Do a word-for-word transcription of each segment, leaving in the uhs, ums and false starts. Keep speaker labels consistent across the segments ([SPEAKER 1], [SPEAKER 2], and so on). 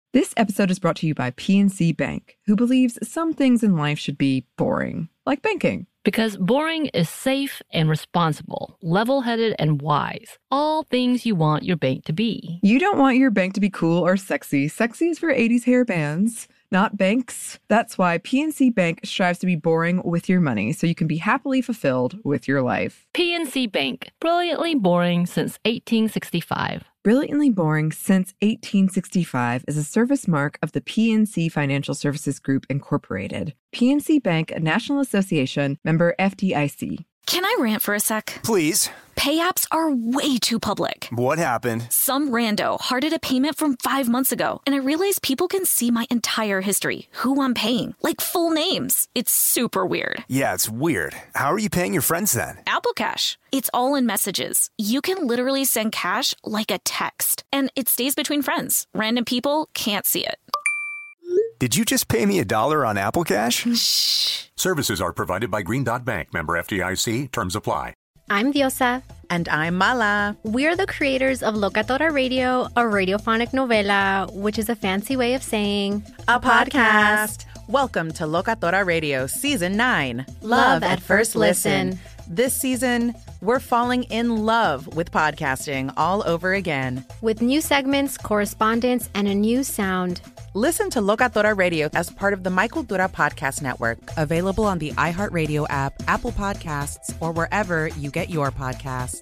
[SPEAKER 1] This episode is brought to you by P N C Bank, who believes some things in life should be boring, like banking.
[SPEAKER 2] Because boring is safe and responsible, level-headed and wise. All things you want your bank to be.
[SPEAKER 1] You don't want your bank to be cool or sexy. Sexy is for eighties hair bands, not banks. That's why P N C Bank strives to be boring with your money, so you can be happily fulfilled with your life.
[SPEAKER 2] P N C Bank, brilliantly boring since eighteen sixty-five.
[SPEAKER 1] Brilliantly Boring Since eighteen sixty-five is a service mark of the P N C Financial Services Group, Incorporated. P N C Bank, a National Association, member F D I C.
[SPEAKER 3] Can I rant for a sec?
[SPEAKER 4] Please.
[SPEAKER 3] Pay apps are way too public.
[SPEAKER 4] What happened?
[SPEAKER 3] Some rando hearted a payment from five months ago, and I realized people can see my entire history, who I'm paying, like full names. It's super weird.
[SPEAKER 4] Yeah, it's weird. How are you paying your friends then?
[SPEAKER 3] Apple Cash. It's all in messages. You can literally send cash like a text, and it stays between friends. Random people can't see it.
[SPEAKER 4] Did you just pay me a dollar on Apple Cash?
[SPEAKER 3] Shh.
[SPEAKER 5] Services are provided by Green Dot Bank, member F D I C. Terms apply.
[SPEAKER 6] I'm Diosa.
[SPEAKER 7] And I'm Mala.
[SPEAKER 6] We're the creators of Locatora Radio, a radiophonic novela, which is a fancy way of saying
[SPEAKER 7] a podcast. Welcome to Locatora Radio Season nine.
[SPEAKER 6] Love, love at First Listen. listen.
[SPEAKER 7] This season, we're falling in love with podcasting all over again.
[SPEAKER 6] With new segments, correspondence, and a new sound.
[SPEAKER 7] Listen to Locatora Radio as part of the My Cultura Podcast Network, available on the iHeartRadio app, Apple Podcasts, or wherever you get your podcasts.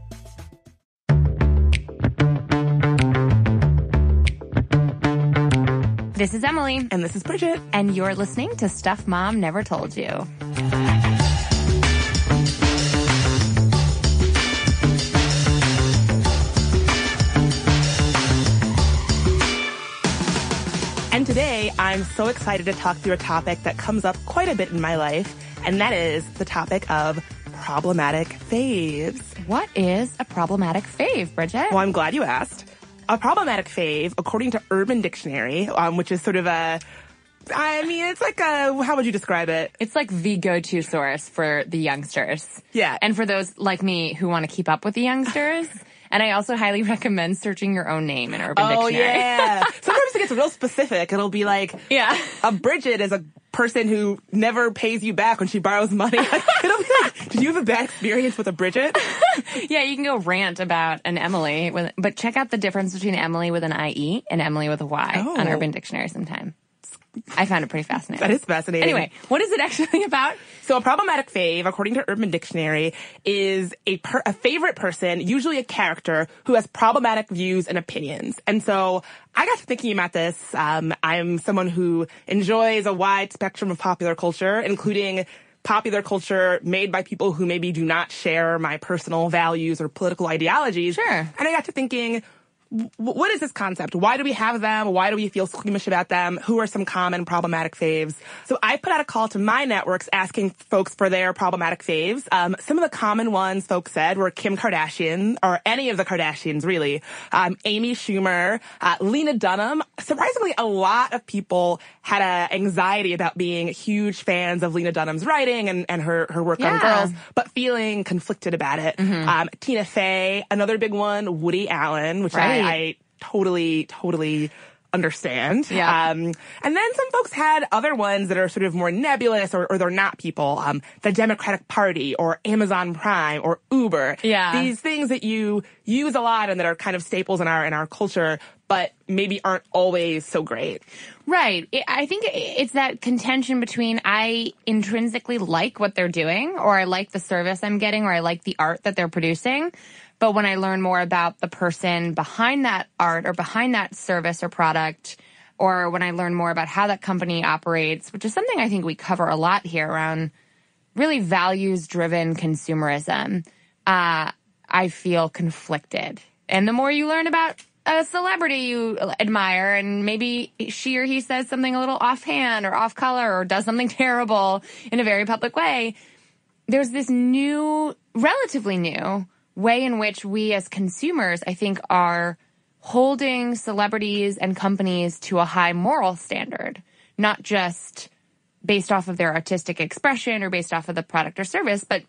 [SPEAKER 8] This is Emily.
[SPEAKER 9] And this is Bridget.
[SPEAKER 8] And you're listening to Stuff Mom Never Told You.
[SPEAKER 9] And today, I'm so excited to talk through a topic that comes up quite a bit in my life, and that is the topic of problematic faves.
[SPEAKER 8] What is a problematic fave, Bridget?
[SPEAKER 9] Well, I'm glad you asked. A problematic fave, according to Urban Dictionary, um, which is sort of a, I mean, it's like a, how would you describe it?
[SPEAKER 8] It's like the go-to source for the youngsters.
[SPEAKER 9] Yeah.
[SPEAKER 8] And for those like me who want to keep up with the youngsters. And I also highly recommend searching your own name in Urban
[SPEAKER 9] oh,
[SPEAKER 8] Dictionary.
[SPEAKER 9] Oh, yeah. Sometimes it gets real specific. It'll be like,
[SPEAKER 8] yeah.
[SPEAKER 9] a Bridget is a person who never pays you back when she borrows money. Like, it'll be like, did you have a bad experience with a Bridget?
[SPEAKER 8] Yeah, you can go rant about an Emily, with, but check out the difference between Emily with an I E and Emily with a Y oh. on Urban Dictionary sometime. I found it pretty fascinating.
[SPEAKER 9] That is fascinating.
[SPEAKER 8] Anyway, what is it actually about?
[SPEAKER 9] So a problematic fave, according to Urban Dictionary, is a, per- a favorite person, usually a character, who has problematic views and opinions. And so I got to thinking about this. Um, I'm someone who enjoys a wide spectrum of popular culture, including popular culture made by people who maybe do not share my personal values or political ideologies.
[SPEAKER 8] Sure.
[SPEAKER 9] And I got to thinking, what is this concept? Why do we have them? Why do we feel squeamish about them? Who are some common problematic faves? So I put out a call to my networks asking folks for their problematic faves. Um, some of the common ones folks said were Kim Kardashian, or any of the Kardashians, really. Um, Amy Schumer, uh, Lena Dunham. Surprisingly, a lot of people had a anxiety about being huge fans of Lena Dunham's writing and, and her, her work
[SPEAKER 8] yeah.
[SPEAKER 9] on Girls, but feeling conflicted about it.
[SPEAKER 8] Mm-hmm.
[SPEAKER 9] Um, Tina Fey, another big one, Woody Allen, which
[SPEAKER 8] right.
[SPEAKER 9] I I totally, totally understand.
[SPEAKER 8] Yeah.
[SPEAKER 9] Um, and then some folks had other ones that are sort of more nebulous or, or they're not people. Um, the Democratic Party or Amazon Prime or Uber.
[SPEAKER 8] Yeah.
[SPEAKER 9] These things that you use a lot and that are kind of staples in our, in our culture, but maybe aren't always so great.
[SPEAKER 8] Right. I think it's that contention between I intrinsically like what they're doing, or I like the service I'm getting, or I like the art that they're producing. But when I learn more about the person behind that art or behind that service or product, or when I learn more about how that company operates, which is something I think we cover a lot here around really values-driven consumerism, uh, I feel conflicted. And the more you learn about a celebrity you admire, and maybe she or he says something a little offhand or off color or does something terrible in a very public way, there's this new, relatively new, way in which we as consumers, I think, are holding celebrities and companies to a high moral standard, not just based off of their artistic expression or based off of the product or service, but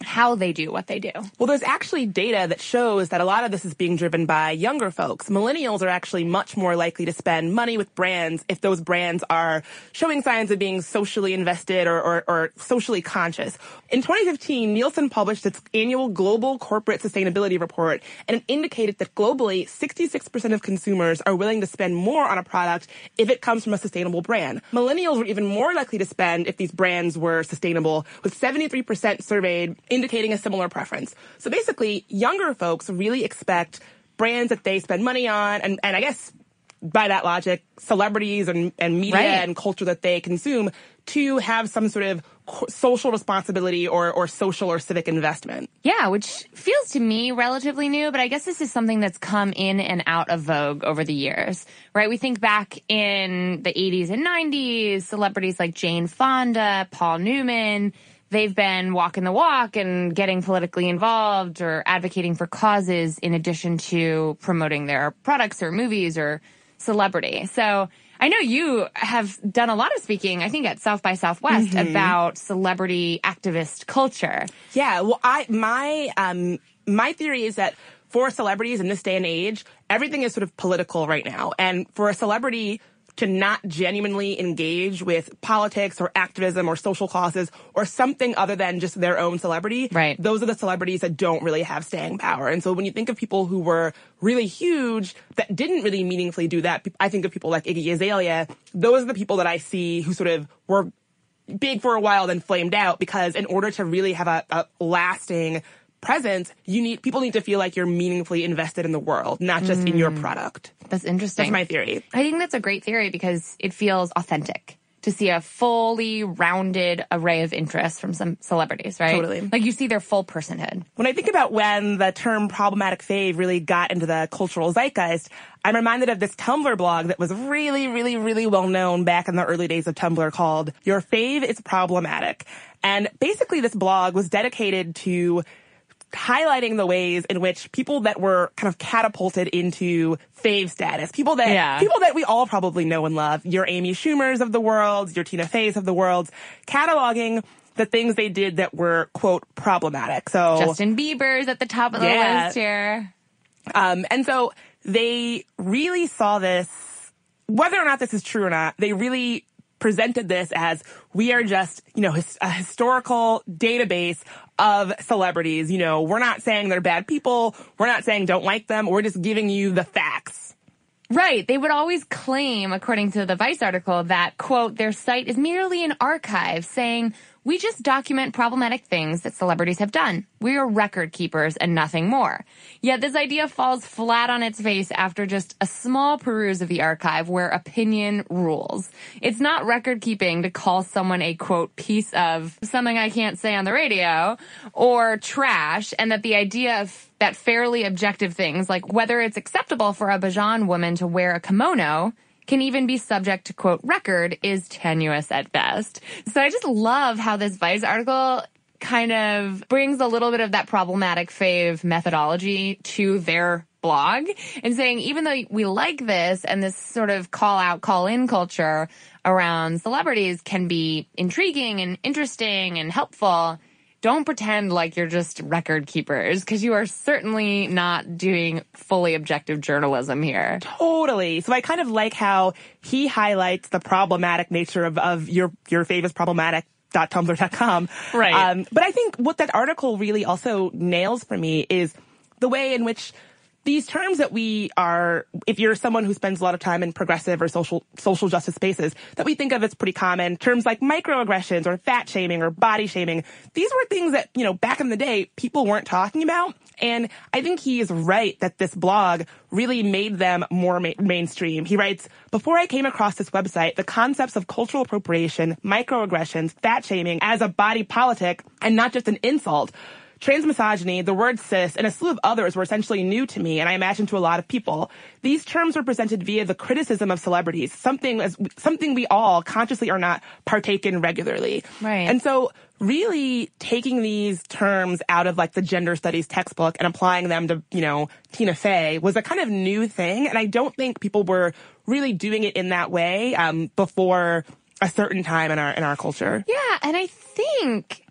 [SPEAKER 8] how they do what they do?
[SPEAKER 9] Well, there's actually data that shows that a lot of this is being driven by younger folks. Millennials are actually much more likely to spend money with brands if those brands are showing signs of being socially invested or, or, or socially conscious. In twenty fifteen, Nielsen published its annual Global Corporate Sustainability Report, and it indicated that globally, sixty-six percent of consumers are willing to spend more on a product if it comes from a sustainable brand. Millennials were even more likely to spend if these brands were sustainable, with seventy-three percent surveyed indicating a similar preference. So basically, younger folks really expect brands that they spend money on, and, and I guess by that logic, celebrities and, and media
[SPEAKER 8] right.
[SPEAKER 9] and culture that they consume to have some sort of social responsibility or, or social or civic investment.
[SPEAKER 8] Yeah, which feels to me relatively new, but I guess this is something that's come in and out of vogue over the years, right? We think back in the eighties and nineties, celebrities like Jane Fonda, Paul Newman, they've been walking the walk and getting politically involved or advocating for causes in addition to promoting their products or movies or celebrity. So I know you have done a lot of speaking, I think at South by Southwest, mm-hmm. about celebrity activist culture.
[SPEAKER 9] Yeah, well, I my um my theory is that for celebrities in this day and age, everything is sort of political right now. And for a celebrity to not genuinely engage with politics or activism or social causes or something other than just their own celebrity,
[SPEAKER 8] right.
[SPEAKER 9] those are the celebrities that don't really have staying power. And so when you think of people who were really huge that didn't really meaningfully do that, I think of people like Iggy Azalea. Those are the people that I see who sort of were big for a while, then flamed out, because in order to really have a, a lasting presence, you need people need to feel like you're meaningfully invested in the world, not just mm. in your product.
[SPEAKER 8] That's interesting.
[SPEAKER 9] That's my theory.
[SPEAKER 8] I think that's a great theory because it feels authentic to see a fully rounded array of interests from some celebrities, right?
[SPEAKER 9] Totally.
[SPEAKER 8] Like you see their full personhood.
[SPEAKER 9] When I think about when the term problematic fave really got into the cultural zeitgeist, I'm reminded of this Tumblr blog that was really, really, really well known back in the early days of Tumblr called Your Fave is Problematic. And basically this blog was dedicated to highlighting the ways in which people that were kind of catapulted into fave status, people that
[SPEAKER 8] yeah.
[SPEAKER 9] people that we all probably know and love, your Amy Schumers of the world, your Tina Feys of the world, cataloging the things they did that were, quote, problematic. So
[SPEAKER 8] Justin Bieber's at the top of the
[SPEAKER 9] yeah.
[SPEAKER 8] list here.
[SPEAKER 9] Um, and so they really saw this, whether or not this is true or not, they really presented this as we are just, you know, his, a historical database of celebrities. You know, we're not saying they're bad people. We're not saying don't like them. We're just giving you the facts.
[SPEAKER 8] Right. They would always claim, according to the Vice article, that, quote, their site is merely an archive, saying, we just document problematic things that celebrities have done. We are record keepers and nothing more. Yet this idea falls flat on its face after just a small peruse of the archive where opinion rules. It's not record keeping to call someone a, quote, piece of something I can't say on the radio or trash, and that the idea of that fairly objective things, like whether it's acceptable for a Bajan woman to wear a kimono, can even be subject to, quote, record, is tenuous at best. So I just love how this Vice article kind of brings a little bit of that problematic fave methodology to their blog and saying, even though we like this and this sort of call out, call in culture around celebrities can be intriguing and interesting and helpful, don't pretend like you're just record keepers, because you are certainly not doing fully objective journalism here.
[SPEAKER 9] Totally. So I kind of like how he highlights the problematic nature of, of your, your fave is problematic dot tumblr dot com.
[SPEAKER 8] Right.
[SPEAKER 9] Um, but I think what that article really also nails for me is the way in which these terms that we are, if you're someone who spends a lot of time in progressive or social social justice spaces, that we think of as pretty common, terms like microaggressions or fat shaming or body shaming, these were things that, you know, back in the day, people weren't talking about. And I think he is right that this blog really made them more ma- mainstream. He writes, before I came across this website, the concepts of cultural appropriation, microaggressions, fat shaming as a body politic, and not just an insult, transmisogyny, the word cis, and a slew of others were essentially new to me, and I imagine to a lot of people. These terms were presented via the criticism of celebrities, something as something we all, consciously or not, partake in regularly.
[SPEAKER 8] Right.
[SPEAKER 9] And so really taking these terms out of like the gender studies textbook and applying them to, you know, Tina Fey was a kind of new thing, and I don't think people were really doing it in that way um, before a certain time in our in our culture.
[SPEAKER 8] Yeah, and I think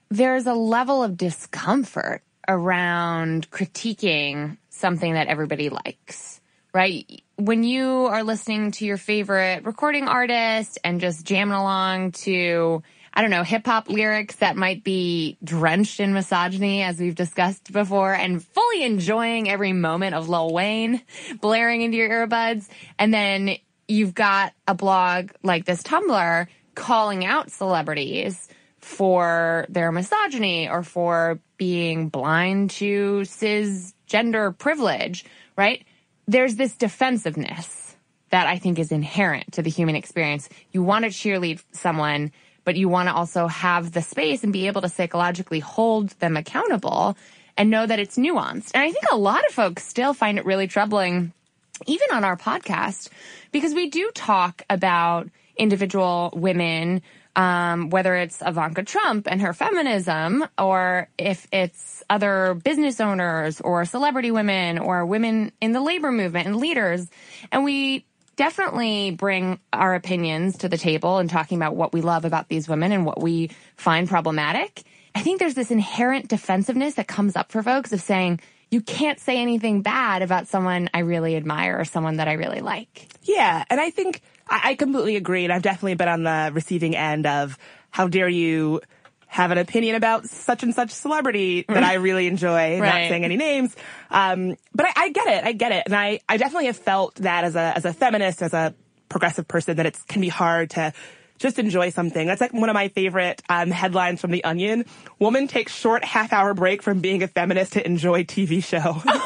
[SPEAKER 8] there's a level of discomfort around critiquing something that everybody likes, right? When you are listening to your favorite recording artist and just jamming along to, I don't know, hip-hop lyrics that might be drenched in misogyny, as we've discussed before, and fully enjoying every moment of Lil Wayne blaring into your earbuds, and then you've got a blog like this Tumblr calling out celebrities for their misogyny or for being blind to cisgender privilege, right? There's this defensiveness that I think is inherent to the human experience. You want to cheerlead someone, but you want to also have the space and be able to psychologically hold them accountable and know that it's nuanced. And I think a lot of folks still find it really troubling, even on our podcast, because we do talk about individual women, um, whether it's Ivanka Trump and her feminism, or if it's other business owners or celebrity women or women in the labor movement and leaders. And we definitely bring our opinions to the table and talking about what we love about these women and what we find problematic. I think there's this inherent defensiveness that comes up for folks of saying, you can't say anything bad about someone I really admire or someone that I really like.
[SPEAKER 9] Yeah, and I think I, I completely agree, and I've definitely been on the receiving end of how dare you have an opinion about such and such celebrity that I really enjoy,
[SPEAKER 8] right.
[SPEAKER 9] Not saying any names. Um, but I, I get it, I get it. And I, I definitely have felt that as a as a feminist, as a progressive person, that it can be hard to just enjoy something. That's like one of my favorite um, headlines from The Onion. Woman takes short half-hour break from being a feminist to enjoy T V show. And so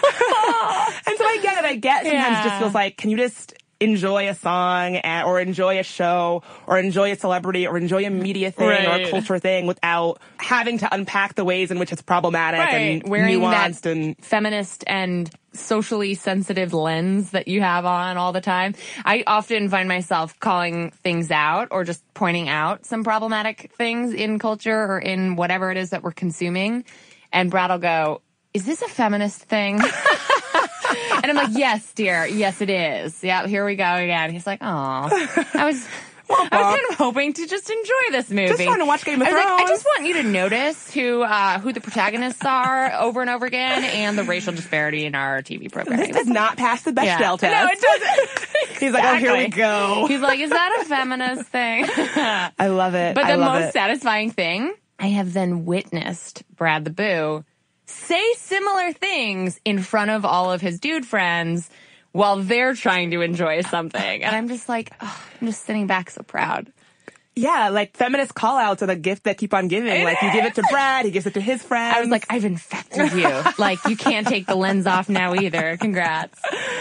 [SPEAKER 9] I get it. I get sometimes
[SPEAKER 8] Yeah.
[SPEAKER 9] it just feels like, can you just enjoy a song and, or enjoy a show or enjoy a celebrity or enjoy a media thing
[SPEAKER 8] Right.
[SPEAKER 9] or a culture thing without having to unpack the ways in which it's problematic
[SPEAKER 8] Right.
[SPEAKER 9] and
[SPEAKER 8] Wearing
[SPEAKER 9] nuanced
[SPEAKER 8] that
[SPEAKER 9] and
[SPEAKER 8] feminist and socially sensitive lens that you have on all the time. I often find myself calling things out or just pointing out some problematic things in culture or in whatever it is that we're consuming. And Brad will go, is this a feminist thing? And I'm like, yes, dear. Yes, it is. Yeah, here we go again. He's like, oh, I was... I was kind of hoping to just enjoy this movie.
[SPEAKER 9] Just trying to watch Game of
[SPEAKER 8] I was
[SPEAKER 9] Thrones.
[SPEAKER 8] like, I just want you to notice who uh, who the protagonists are over and over again, and the racial disparity in our T V programming.
[SPEAKER 9] this does not pass the Bechdel
[SPEAKER 8] Yeah.
[SPEAKER 9] test.
[SPEAKER 8] No, it doesn't.
[SPEAKER 9] He's like, oh, here we
[SPEAKER 8] Exactly.
[SPEAKER 9] go.
[SPEAKER 8] He's like, is that a feminist thing?
[SPEAKER 9] I love it.
[SPEAKER 8] But
[SPEAKER 9] I
[SPEAKER 8] the
[SPEAKER 9] love
[SPEAKER 8] most
[SPEAKER 9] it.
[SPEAKER 8] satisfying thing, I have then witnessed Brad the Boo say similar things in front of all of his dude friends while they're trying to enjoy something. And I'm just like, oh, I'm just sitting back so proud.
[SPEAKER 9] Yeah, like feminist call-outs are the gift that keep on giving. Like you give it to Brad, he gives it to his friends.
[SPEAKER 8] I was like, I've infected you. Like, you can't take the lens off now either. Congrats.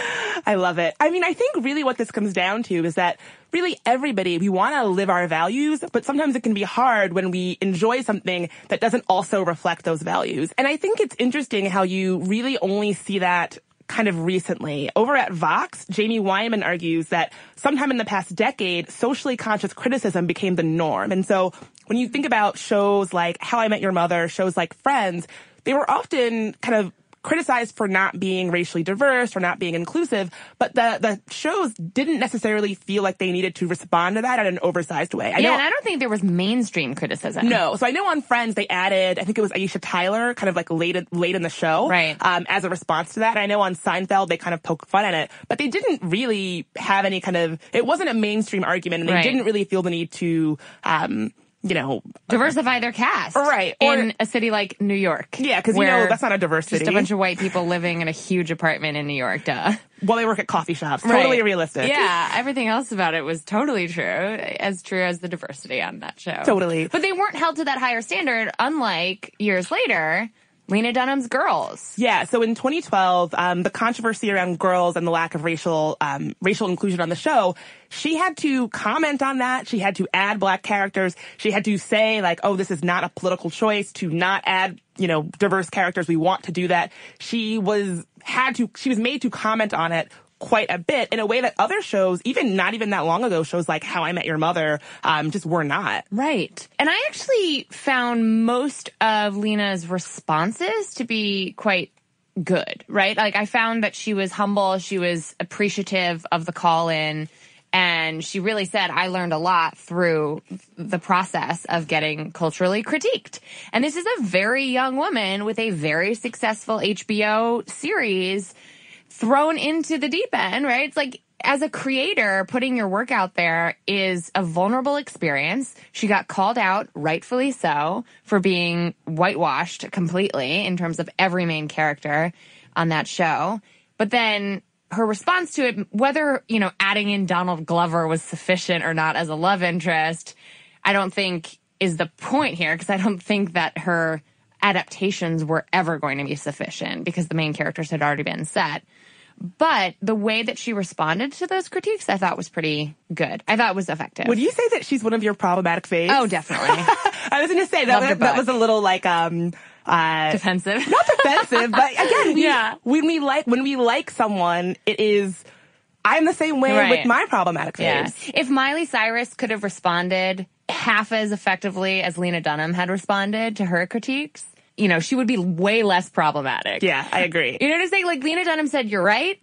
[SPEAKER 9] I love it. I mean, I think really what this comes down to is that really everybody, we want to live our values, but sometimes it can be hard when we enjoy something that doesn't also reflect those values. And I think it's interesting how you really only see that kind of recently. Over at Vox, Jamie Wyman argues that sometime in the past decade, socially conscious criticism became the norm. And so when you think about shows like How I Met Your Mother, shows like Friends, they were often kind of criticized for not being racially diverse or not being inclusive, but the the shows didn't necessarily feel like they needed to respond to that in an oversized way. I
[SPEAKER 8] yeah,
[SPEAKER 9] know,
[SPEAKER 8] and I don't think there was mainstream criticism.
[SPEAKER 9] No. So I know on Friends they added, I think it was Aisha Tyler, kind of like late late in the show,
[SPEAKER 8] Right.
[SPEAKER 9] um, as a response to that. And I know on Seinfeld they kind of poke fun at it, but they didn't really have any kind of, it wasn't a mainstream argument, and they
[SPEAKER 8] Right.
[SPEAKER 9] didn't really feel the need to, um, you know,
[SPEAKER 8] Diversify their cast.
[SPEAKER 9] Right. Or-
[SPEAKER 8] In a city like New York.
[SPEAKER 9] yeah, because you know
[SPEAKER 8] where
[SPEAKER 9] that's not a diverse
[SPEAKER 8] Just
[SPEAKER 9] city.
[SPEAKER 8] a bunch of white people living in a huge apartment in New York, duh.
[SPEAKER 9] Well, they work at coffee shops. Totally
[SPEAKER 8] Right.
[SPEAKER 9] realistic.
[SPEAKER 8] Yeah, everything else about it was totally true, as true as the diversity on that show.
[SPEAKER 9] Totally.
[SPEAKER 8] But they weren't held to that higher standard, unlike years later, Lena Dunham's Girls.
[SPEAKER 9] Yeah, so in twenty twelve, um, the controversy around Girls and the lack of racial um, racial inclusion on the show, she had to comment on that. She had to add black characters. She had to say, like, oh, this is not a political choice to not add, you know, diverse characters. We want to do that. She was had to. She was made to comment on it quite a bit in a way that other shows, even not even that long ago, shows like How I Met Your Mother, um, just were not.
[SPEAKER 8] Right. And I actually found most of Lena's responses to be quite good, right? Like, I found that she was humble, she was appreciative of the call in, And she really said, I learned a lot through the process of getting culturally critiqued. And this is a very young woman with a very successful H B O series thrown into the deep end, right? It's like, as a creator, putting your work out there is a vulnerable experience. She got called out, rightfully so, for being whitewashed completely in terms of every main character on that show. But then her response to it, whether, you know, adding in Donald Glover was sufficient or not as a love interest, I don't think is the point here, because I don't think that her adaptations were ever going to be sufficient because the main characters had already been set. But the way that she responded to those critiques, I thought was pretty good. I thought it was effective.
[SPEAKER 9] Would you say that she's one of your problematic faves?
[SPEAKER 8] Oh, definitely.
[SPEAKER 9] I was going to say that, that, that was a little like, um, uh,
[SPEAKER 8] defensive.
[SPEAKER 9] Not defensive, but again, we,
[SPEAKER 8] yeah. when
[SPEAKER 9] we like, when we like someone, it is, I'm the same way
[SPEAKER 8] right.
[SPEAKER 9] with my problematic faves.
[SPEAKER 8] Yeah. If Miley Cyrus could have responded half as effectively as Lena Dunham had responded to her critiques, you know, she would be way less problematic.
[SPEAKER 9] Yeah, I agree.
[SPEAKER 8] You know what I'm saying? Like, Lena Dunham said, you're right.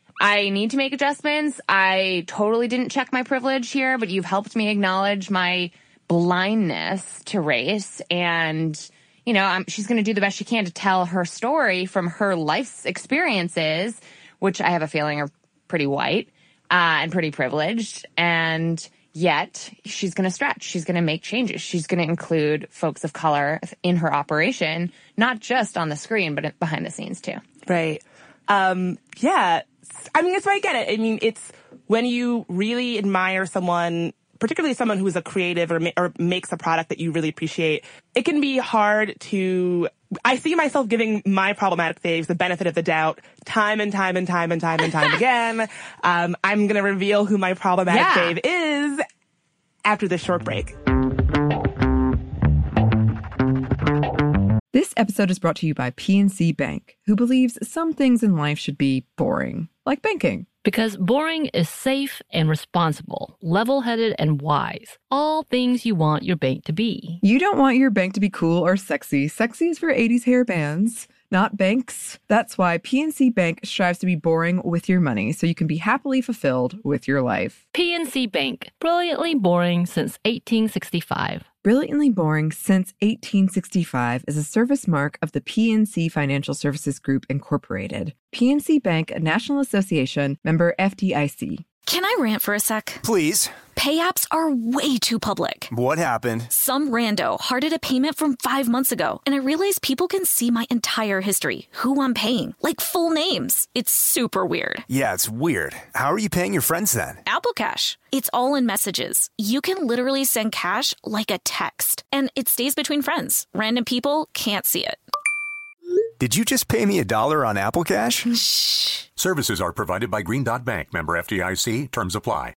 [SPEAKER 8] I need to make adjustments. I totally didn't check my privilege here, but you've helped me acknowledge my blindness to race. And, you know, I'm, she's going to do the best she can to tell her story from her life's experiences, which I have a feeling are pretty white uh, and pretty privileged. And yet, she's going to stretch. She's going to make changes. She's going to include folks of color in her operation, not just on the screen, but behind the scenes, too.
[SPEAKER 9] Right. Um, yeah. I mean, that's why I get it. I mean, it's when you really admire someone, particularly someone who is a creative or, ma- or makes a product that you really appreciate, it can be hard to... I see myself giving my problematic faves the benefit of the doubt time and time and time and time and time again. Um, I'm going to reveal who my problematic
[SPEAKER 8] yeah.
[SPEAKER 9] fave is after this short break.
[SPEAKER 1] This episode is brought to you by P N C Bank, who believes some things in life should be boring, like banking.
[SPEAKER 2] Because boring is safe and responsible, level-headed and wise. All things you want your bank to be.
[SPEAKER 1] You don't want your bank to be cool or sexy. Sexy is for eighties hair bands, not banks. That's why P N C Bank strives to be boring with your money, so you can be happily fulfilled with your life.
[SPEAKER 2] P N C Bank, brilliantly boring since eighteen sixty-five.
[SPEAKER 1] Brilliantly Boring Since eighteen sixty-five is a service mark of the P N C Financial Services Group, Incorporated. P N C Bank, a National Association, member F D I C.
[SPEAKER 3] Can I rant for a sec?
[SPEAKER 4] Please.
[SPEAKER 3] Pay apps are way too public.
[SPEAKER 4] What happened?
[SPEAKER 3] Some rando hearted a payment from five months ago, and I realized people can see my entire history, who I'm paying, like full names. It's super weird.
[SPEAKER 4] Yeah, it's weird. How are you paying your friends then?
[SPEAKER 3] Apple Cash. It's all in messages. You can literally send cash like a text, and it stays between friends. Random people can't see it.
[SPEAKER 4] Did you just pay me a dollar on Apple Cash?
[SPEAKER 3] Shh.
[SPEAKER 5] Services are provided by Green Dot Bank, member F D I C. Terms apply.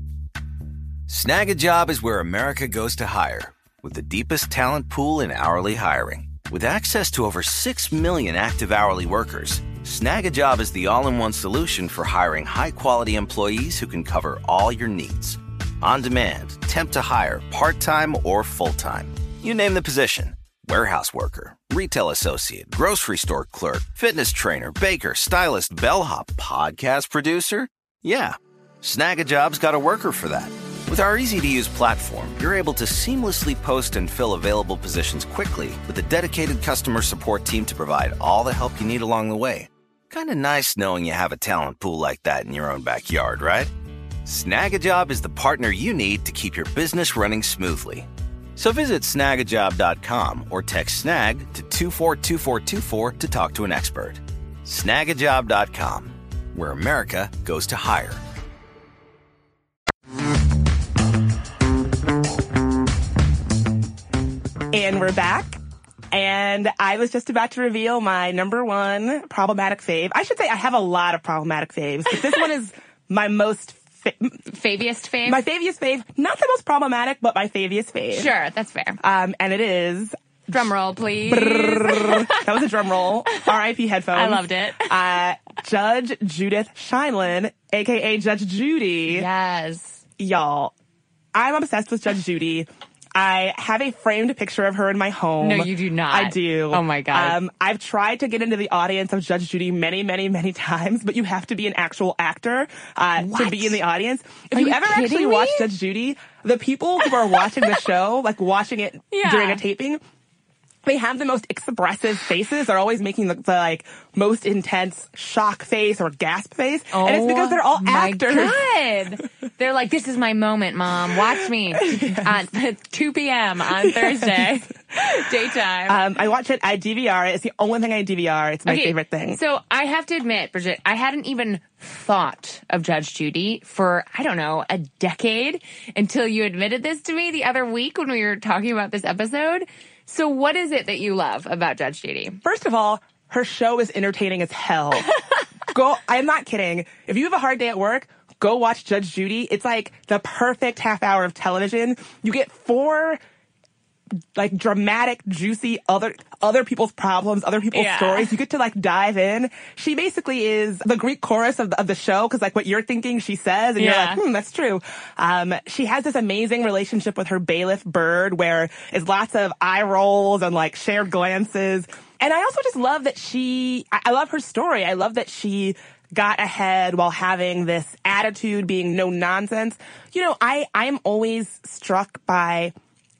[SPEAKER 10] Snag a Job is where America goes to hire, with the deepest talent pool in hourly hiring. With access to over six million active hourly workers, Snag a Job is the all-in-one solution for hiring high-quality employees who can cover all your needs. On demand, temp to hire, part-time or full-time. You name the position. Warehouse worker, retail associate, grocery store clerk, fitness trainer, baker, stylist, bellhop, podcast producer. Yeah, Snag a Job's got a worker for that. With our easy-to-use platform, you're able to seamlessly post and fill available positions quickly with a dedicated customer support team to provide all the help you need along the way. Kind of nice knowing you have a talent pool like that in your own backyard, right? Snag a Job is the partner you need to keep your business running smoothly. So visit snag a job dot com or text SNAG to two four two four two four to talk to an expert. snag a job dot com, where America goes to hire.
[SPEAKER 9] And we're back. And I was just about to reveal my number one problematic fave. I should say I have a lot of problematic faves, but this one is my most fa-
[SPEAKER 8] faviest fave.
[SPEAKER 9] My faviest fave. Not the most problematic, but my faviest fave.
[SPEAKER 8] Sure, that's fair.
[SPEAKER 9] Um, and it is...
[SPEAKER 8] Drum roll, please.
[SPEAKER 9] That was a drum roll. R I P headphones.
[SPEAKER 8] I loved it.
[SPEAKER 9] Uh, Judge Judith Sheindlin, a k a. Judge Judy.
[SPEAKER 8] Yes.
[SPEAKER 9] Y'all, I'm obsessed with Judge Judy. I have a framed picture of her in my home.
[SPEAKER 8] No, you do not.
[SPEAKER 9] I do.
[SPEAKER 8] Oh, my God.
[SPEAKER 9] Um, I've tried to get into the audience of Judge Judy many, many, many times, but you have to be an actual actor uh, to be in the audience. If
[SPEAKER 8] Are
[SPEAKER 9] you,
[SPEAKER 8] you
[SPEAKER 9] ever
[SPEAKER 8] kidding
[SPEAKER 9] actually
[SPEAKER 8] me?
[SPEAKER 9] watch Judge Judy, the people who are watching the show, like watching it
[SPEAKER 8] Yeah.
[SPEAKER 9] during a taping, they have the most expressive faces. They're always making the, the like most intense shock face or gasp face,
[SPEAKER 8] Oh,
[SPEAKER 9] and it's because they're all
[SPEAKER 8] my
[SPEAKER 9] actors.
[SPEAKER 8] God. They're like, this is my moment, Mom. Watch me at two p.m. on Thursday, daytime.
[SPEAKER 9] Um, I watch it. I D V R it. It's the only thing I D V R. It's my
[SPEAKER 8] Okay,
[SPEAKER 9] favorite thing.
[SPEAKER 8] So I have to admit, Bridget, I hadn't even thought of Judge Judy for, I don't know, a decade until you admitted this to me the other week when we were talking about this episode. So what is it that you love about Judge Judy?
[SPEAKER 9] First of all, her show is entertaining as hell. Go, I'm not kidding. If you have a hard day at work, go watch Judge Judy. It's like the perfect half hour of television. You get four like dramatic, juicy other other people's problems, other people's
[SPEAKER 8] Yeah.
[SPEAKER 9] stories. You get to like dive in. She basically is the Greek chorus of the, of the show, because like what you're thinking she says, and
[SPEAKER 8] Yeah.
[SPEAKER 9] you're like, hmm, that's true. Um, she has this amazing relationship with her bailiff Bird, where it's lots of eye rolls and like shared glances. And I also just love that she, I, I love her story. I love that she got ahead while having this attitude, being no nonsense. You know, I, I'm always struck by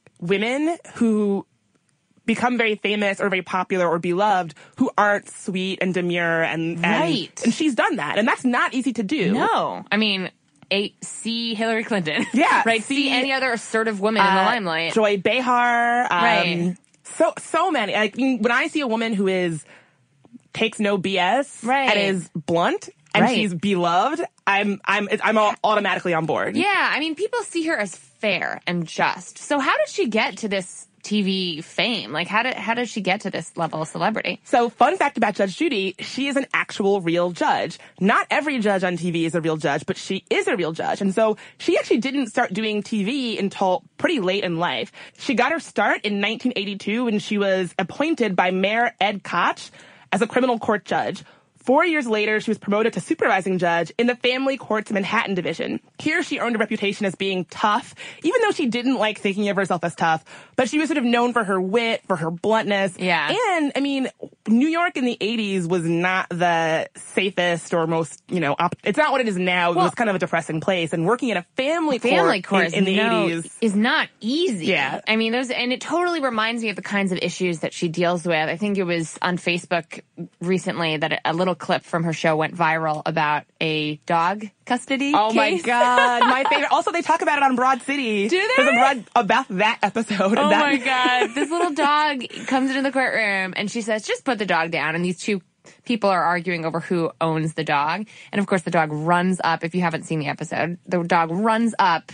[SPEAKER 9] women who become very famous or very popular or beloved who aren't sweet and demure and, and
[SPEAKER 8] Right.
[SPEAKER 9] and she's done that, and that's not easy to do.
[SPEAKER 8] No. I mean, a, see Hillary Clinton.
[SPEAKER 9] Yeah,
[SPEAKER 8] right? See,
[SPEAKER 9] see,
[SPEAKER 8] any other assertive woman in the
[SPEAKER 9] Uh,
[SPEAKER 8] limelight.
[SPEAKER 9] Joy Behar, um,
[SPEAKER 8] Right.
[SPEAKER 9] so so many. I mean, when I see a woman who is takes no B S
[SPEAKER 8] Right.
[SPEAKER 9] and is blunt and
[SPEAKER 8] Right.
[SPEAKER 9] she's beloved, I'm I'm I'm all automatically on board.
[SPEAKER 8] Yeah, I mean, people see her as fair and just. So how did she get to this T V fame? Like, how did how did she get to this level of celebrity?
[SPEAKER 9] So, fun fact about Judge Judy, she is an actual real judge. Not every judge on T V is a real judge, but she is a real judge. And so, she actually didn't start doing T V until pretty late in life. She got her start in nineteen eighty-two when she was appointed by Mayor Ed Koch as a criminal court judge. Four years later, she was promoted to supervising judge in the Family Courts Manhattan Division. Here, she earned a reputation as being tough, even though she didn't like thinking of herself as tough. But she was sort of known for her wit, for her bluntness.
[SPEAKER 8] Yeah.
[SPEAKER 9] And, I mean, New York in the eighties was not the safest or most, you know, op- it's not what it is now.
[SPEAKER 8] Well,
[SPEAKER 9] it was kind of a depressing place. And working at a family,
[SPEAKER 8] Family
[SPEAKER 9] court
[SPEAKER 8] court
[SPEAKER 9] in, in the
[SPEAKER 8] no,
[SPEAKER 9] eighties
[SPEAKER 8] is not easy.
[SPEAKER 9] Yeah.
[SPEAKER 8] I mean, those, and it totally reminds me of the kinds of issues that she deals with. I think it was on Facebook recently that a little clip from her show went viral about a dog custody
[SPEAKER 9] Oh my
[SPEAKER 8] case.
[SPEAKER 9] God, my favorite. Also, they talk about it on Broad City.
[SPEAKER 8] Do they?
[SPEAKER 9] There's a Broad about that episode.
[SPEAKER 8] Oh
[SPEAKER 9] that-
[SPEAKER 8] my God. This little dog comes into the courtroom and she says, just put the dog down. And these two people are arguing over who owns the dog. And of course, the dog runs up. If you haven't seen the episode, the dog runs up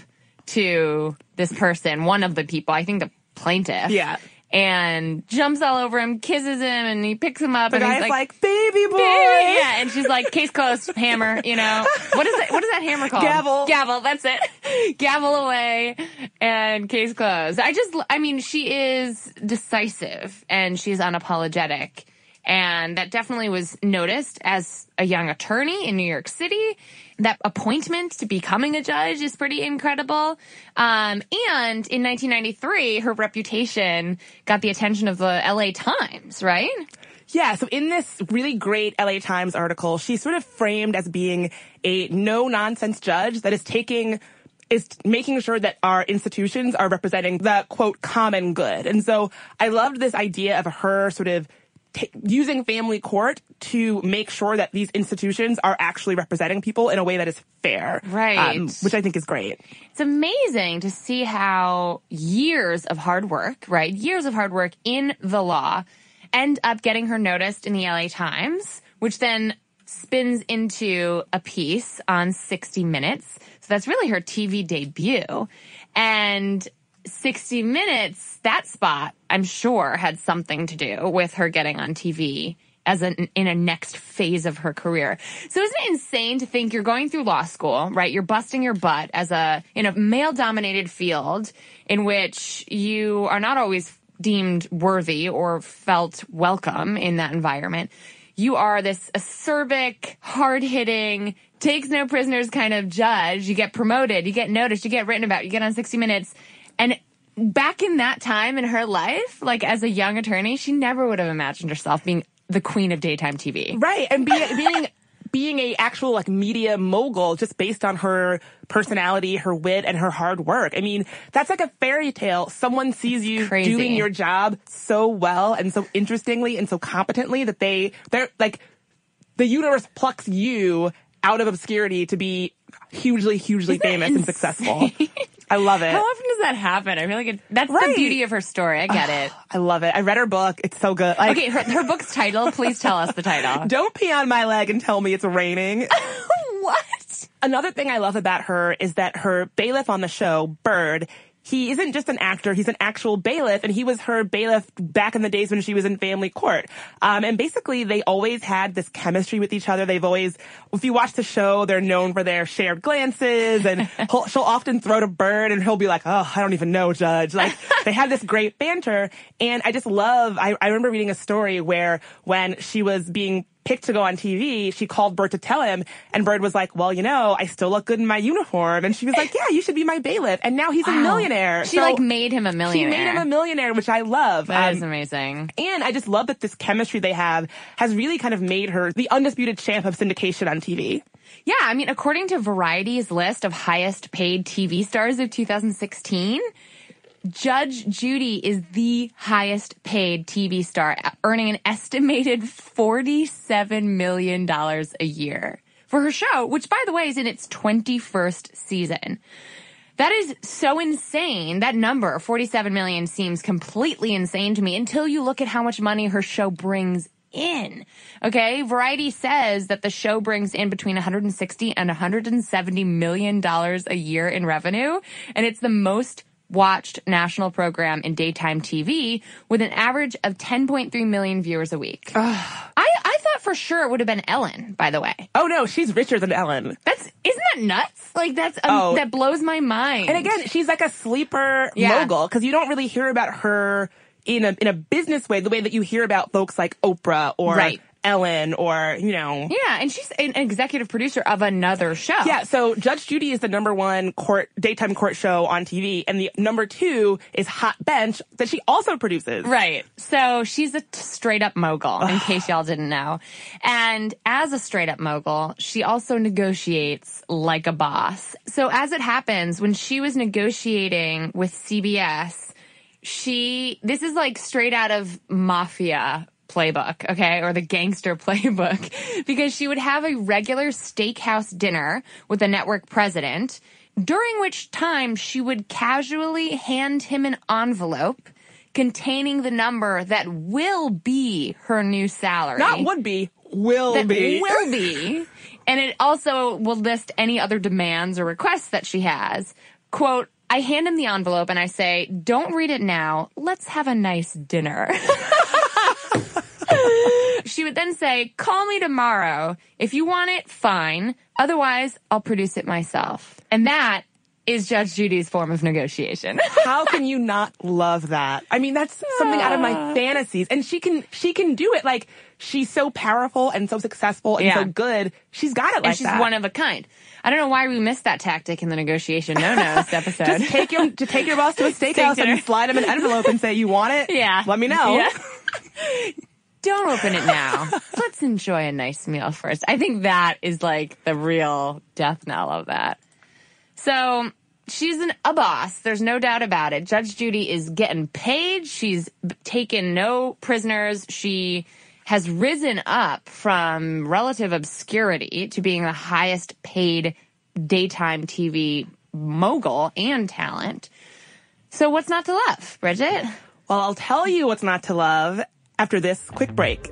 [SPEAKER 8] to this person, one of the people, I think the plaintiff.
[SPEAKER 9] Yeah.
[SPEAKER 8] And jumps all over him, kisses him, and he picks him up.
[SPEAKER 9] The
[SPEAKER 8] and
[SPEAKER 9] guy's
[SPEAKER 8] he's like,
[SPEAKER 9] like, baby boy.
[SPEAKER 8] "Baby." Yeah, and she's like, case closed, hammer, you know. What is that, what is that hammer called?
[SPEAKER 9] Gavel.
[SPEAKER 8] Gavel, that's it. Gavel away, and case closed. I just, I mean, she is decisive, and she's unapologetic. And that definitely was noticed as a young attorney in New York City. That appointment to becoming a judge is pretty incredible. Um, and in nineteen ninety-three, her reputation got the attention of the L A Times, right?
[SPEAKER 9] Yeah, so in this really great L A Times article, she's sort of framed as being a no-nonsense judge that is taking is making sure that our institutions are representing the, quote, common good. And so I loved this idea of her sort of T- using family court to make sure that these institutions are actually representing people in a way that is fair.
[SPEAKER 8] Right.
[SPEAKER 9] Um, which I think is great.
[SPEAKER 8] It's amazing to see how years of hard work, right, years of hard work in the law end up getting her noticed in the L A Times, which then spins into a piece on sixty minutes. So that's really her T V debut. And sixty minutes, that spot, I'm sure, had something to do with her getting on T V as an, in a next phase of her career. So isn't it insane to think you're going through law school, right? You're busting your butt as a, in a male-dominated field in which you are not always deemed worthy or felt welcome in that environment. You are this acerbic, hard-hitting, takes no prisoners kind of judge. You get promoted, you get noticed, you get written about, you get on sixty minutes. And back in that time in her life, like as a young attorney, she never would have imagined herself being the queen of daytime T V.
[SPEAKER 9] Right. And be, being being a actual like media mogul just based on her personality, her wit, and her hard work. I mean, that's like a fairy tale. Someone sees you
[SPEAKER 8] Crazy.
[SPEAKER 9] doing your job so well and so interestingly and so competently that they, they're like, the universe plucks you out of obscurity to be hugely, hugely
[SPEAKER 8] Isn't
[SPEAKER 9] famous and successful. I love it.
[SPEAKER 8] How often does that happen? I feel like it, that's
[SPEAKER 9] Right.
[SPEAKER 8] the beauty of her story. I get it.
[SPEAKER 9] I love it. I read her book. It's so good. Like,
[SPEAKER 8] Okay, her, her book's title. Please tell us the title.
[SPEAKER 9] Don't pee on my leg and tell me it's raining.
[SPEAKER 8] What?
[SPEAKER 9] Another thing I love about her is that her bailiff on the show, Bird, he isn't just an actor, he's an actual bailiff, and he was her bailiff back in the days when she was in family court. Um, and basically, they always had this chemistry with each other. They've always, if you watch the show, they're known for their shared glances, and he'll, she'll often throw to Bird, and he'll be like, oh, I don't even know, Judge. Like, they had this great banter, and I just love, I, I remember reading a story where when she was being picked to go on T V, she called Bird to tell him, and Bird was like, well, you know, I still look good in my uniform. And she was like, yeah, you should be my bailiff. And now he's
[SPEAKER 8] Wow.
[SPEAKER 9] a millionaire.
[SPEAKER 8] She
[SPEAKER 9] So
[SPEAKER 8] like made him a millionaire.
[SPEAKER 9] She made him a millionaire, which I love.
[SPEAKER 8] That
[SPEAKER 9] Um,
[SPEAKER 8] is amazing.
[SPEAKER 9] And I just love that this chemistry they have has really kind of made her the undisputed champ of syndication on T V.
[SPEAKER 8] Yeah, I mean, according to Variety's list of highest paid T V stars of two thousand sixteen, Judge Judy is the highest paid T V star, earning an estimated forty-seven million dollars a year for her show, which, by the way, is in its twenty-first season. That is so insane. That number, forty-seven million, seems completely insane to me until you look at how much money her show brings in. Okay? Variety says that the show brings in between one hundred sixty and one hundred seventy million dollars a year in revenue, and it's the most watched national program in daytime T V with an average of ten point three million viewers a week. I, I thought for sure it would have been Ellen, by the way.
[SPEAKER 9] Oh no, she's richer than Ellen.
[SPEAKER 8] That's, isn't that nuts? Like that's, um,
[SPEAKER 9] Oh.
[SPEAKER 8] that blows my mind.
[SPEAKER 9] And again, she's like a sleeper
[SPEAKER 8] Yeah.
[SPEAKER 9] mogul because you don't really hear about her in a in a business way, the way that you hear about folks like Oprah or
[SPEAKER 8] Right.
[SPEAKER 9] Ellen or, you know.
[SPEAKER 8] Yeah, and she's an executive producer of another show.
[SPEAKER 9] Yeah, so Judge Judy is the number one court daytime court show on T V, and the number two is Hot Bench that she also produces.
[SPEAKER 8] Right. So she's a t- straight up mogul, in case y'all didn't know. And as a straight up mogul, she also negotiates like a boss. So as it happens, when she was negotiating with C B S, she, this is like straight out of Mafia playbook, okay, or the gangster playbook, because she would have a regular steakhouse dinner with the network president, during which time she would casually hand him an envelope containing the number that will be her new salary.
[SPEAKER 9] Not would be, will
[SPEAKER 8] that
[SPEAKER 9] be.
[SPEAKER 8] will be. And it also will list any other demands or requests that she has. Quote, I hand him the envelope and I say, don't read it now. Let's have a nice dinner. She would then say, call me tomorrow. If you want it, fine. Otherwise, I'll produce it myself. And that is Judge Judy's form of negotiation.
[SPEAKER 9] How can you not love that? I mean, that's something out of my fantasies. And she can, she can do it. Like, she's so powerful and so successful and
[SPEAKER 8] Yeah.
[SPEAKER 9] so good. She's got it like
[SPEAKER 8] And she's
[SPEAKER 9] that.
[SPEAKER 8] one of a kind. I don't know why we missed that tactic in the negotiation no-nos episode.
[SPEAKER 9] Just take your, to take your boss to a steakhouse
[SPEAKER 8] dinner.
[SPEAKER 9] and slide him an envelope and say, you want it?
[SPEAKER 8] Yeah.
[SPEAKER 9] Let me know.
[SPEAKER 8] Yeah. Don't open it now. Let's enjoy a nice meal first. I think that is like the real death knell of that. So she's an, a boss. There's no doubt about it. Judge Judy is getting paid. She's b- taken no prisoners. She has risen up from relative obscurity to being the highest paid daytime T V mogul and talent. So what's not to love, Bridget?
[SPEAKER 9] Well, I'll tell you what's not to love after this quick break.